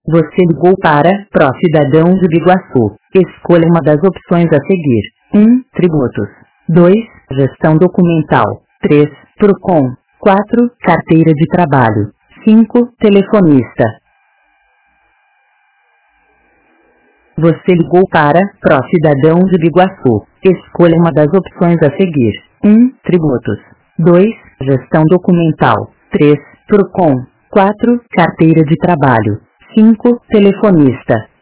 Você ligou para Pró-Cidadão de Biguaçu. Escolha uma das opções a seguir. 1. Tributos. 2. Gestão documental. 3. Procon. 4. Carteira de trabalho. 5. Telefonista. Você ligou para Pró-Cidadão de Biguaçu. Escolha uma das opções a seguir. 1. Tributos. 2. Gestão documental. 3. Procon. 4. Carteira de trabalho. 5. Telefonista.